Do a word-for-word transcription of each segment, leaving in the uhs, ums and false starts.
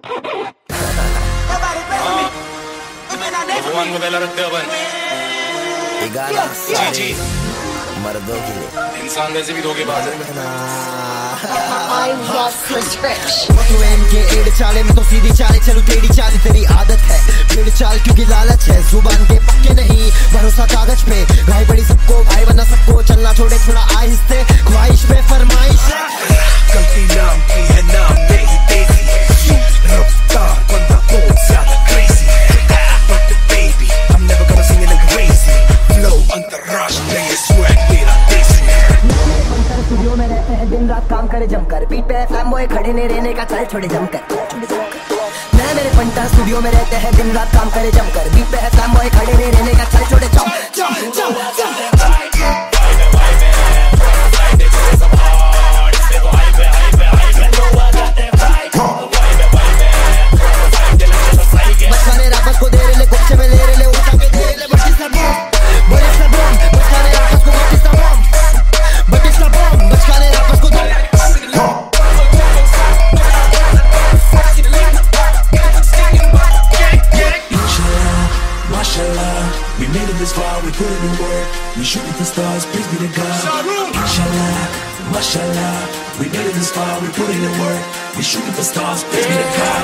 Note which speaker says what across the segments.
Speaker 1: भगवान को पहला रखते अपन जी जी
Speaker 2: मर्दों के लिए
Speaker 1: इंसान वैसे भी धोखेबाज है।
Speaker 3: I love Chris Rich.
Speaker 2: तू एम के एड चाले में तो सीधी चाले चलू तेरी चाल तेरी आदत है पेड़ चाल क्योंकि लालच है जुबान के पक्के नहीं भरोसा कागज पे गाय बड़ी सबको भाई बना सबको चलना छोड़े थोड़ा आहिस्ते ख्वाहिश पे फरमाइश
Speaker 4: गलती नाम की है नाम नहीं तेजी रफ्तार बंदा बहुत ज्यादा crazy but baby I'm never gonna sing it crazy flow अंतरराष्ट्रीय swag मेरा देसी
Speaker 2: स्टूडियो में रहते हैं दिन रात काम करे जमकर बीट पे फ्लैम बॉय खड़े नहीं रहने का चल छोड़े जमकर मैं मेरे पंटा स्टूडियो में रहते हैं दिन रात काम करे जमकर बीट पे फ्लैम बॉय खड़े नहीं रहने का चल छोड़े जम जम जम जम बचकाने रापस को दे रहे ले गुस्से में ले रहे ले उठा के दे रहे ले बट इसका बम बट इसका बम बचकाने रापस को बट इसका बम बट इसका बम बचकाने रापस को दे
Speaker 4: Mashallah, we made it this far, we put it in work. We shooting for stars, praise be to God. Inshallah, mashallah, we made it this far, we put it in work. We shooting for stars, praise be to God.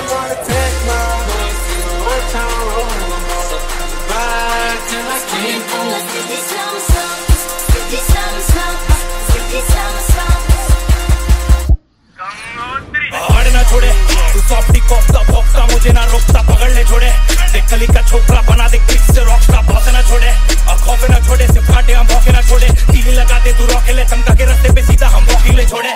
Speaker 1: ना छोड़े तू softy कॉफ्ता Buxa मुझे ना रोकता पकड़ ले छोड़े देख कली का छोकरा बना दे क्लिक से रॉक्स का बहुत ना छोड़े और खौफे ना छोड़े सिर्फ काटे हम भौके ना छोड़े टीवी लगाते तू रॉके ले चमका के रास्ते पे सीधा हम वॉकिंग ले छोड़े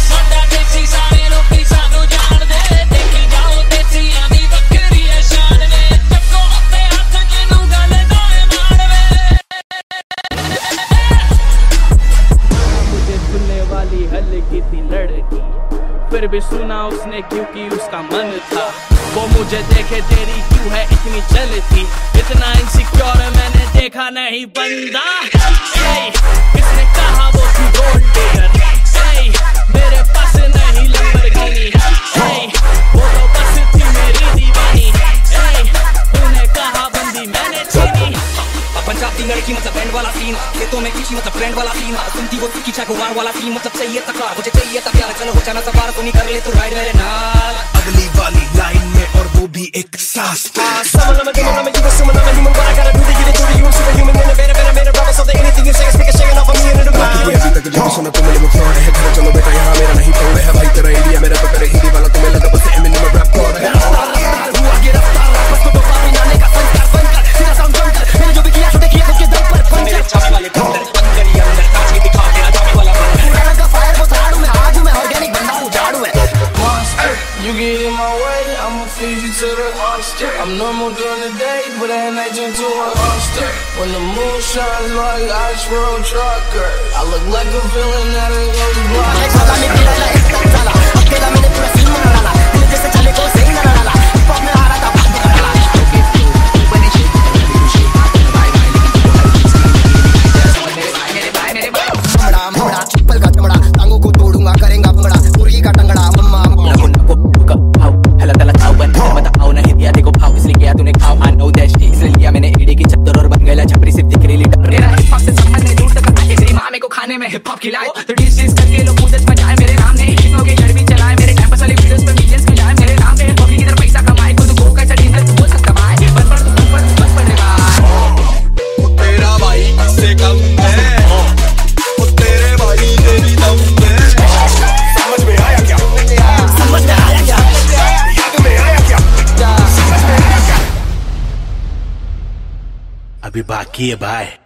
Speaker 5: मुझे सुनने वाली हल्की थी लड़की फिर भी सुना उसने क्योंकि उसका मन था वो मुझे देखे तेरी क्यों है इतनी चलती इतना इनसिक्योर मैंने देखा नहीं बंदा किसने कहा वो थी गोल्ड डिगर मेरे पास नहीं लंबरगिनी वो तो बस थी मेरी दीवानी तूने कहा बंदी मैंने छीनी
Speaker 6: पंजाबी लड़की मतलब बैंड वाला सीन खेतों में किसी मतलब फ्रेंड वाला सीन सुनती वो की चाकुवार वाला सीन मतलब चाहिए तकार मुझे चाहिए था प्यार चलो हो जाना सवार तो नहीं कर ले तू राइड मेरे नाल
Speaker 4: अगली वाली लाइन में और वो भी एक सांस
Speaker 7: Someone I'm a demon, I'm a human, someone I'm a human. What I gotta do to get it to the human, superhuman, in a better, better, better, rubber, so that anything you say is speaking, shaking off of me into the ground.
Speaker 4: अभी तक जो सुना तुम मेरे मुख है घर चलो बेटा यहाँ मेरा नहीं तोड़ है भाई तेरा इंडिया मेरा तो तेरे हिंदी वाला तुम्हें लगा बस एमिन में रैप कर है
Speaker 2: हुआ गिरफ्तार वापस को तो पापी नाने का संस्कार बनकर सीधा साउंड बनकर मैंने जो भी किया छोटे किए खुद के दम पर
Speaker 6: मेरे छापे वाले अंदर अंदर ही अंदर कांच के दिखा तेरा जाने वाला
Speaker 2: पुराना का फायर वो झाड़ू में आज मैं ऑर्गेनिक बंदा हूँ झाड़ू में
Speaker 7: You get in my way, I'ma feed you to the monster. I'm normal during the day, but at night turn to a monster. When the moon shines like ice road trucker, I look like a villain that ain't goes blind.
Speaker 2: अकेला मैंने पूरा scene बना डाला दिल जैसे चले को सही ना डाला हिप हॉप में आ रहा था बात बना डाला चमड़ा ममड़ा चप्पल का चमड़ा टांगों को तोड़ूंगा करेंगा भंगड़ा मुर्गी का टंगड़ा मम्मा
Speaker 6: खाने में हिप हॉप खिलाओ तो डिशेस करके लोग मुझे बजाए मेरे नाम ने इश्कों के जड़ भी चलाए मेरे कैंपस वाले वीडियोस पे मिलियंस के जाए मेरे नाम ने हिप हॉप की किधर पैसा कमाए खुद को कैसा डिनर तू बोल सकता भाई बस पर तू बस बस पर रे भाई
Speaker 4: तेरा भाई किससे कम है वो तेरे भाई तेरी दम है समझ में आया क्या
Speaker 2: समझ में आया क्या
Speaker 4: याद में आया क्या समझ में आया क्या
Speaker 1: अभी बाकी है भाई।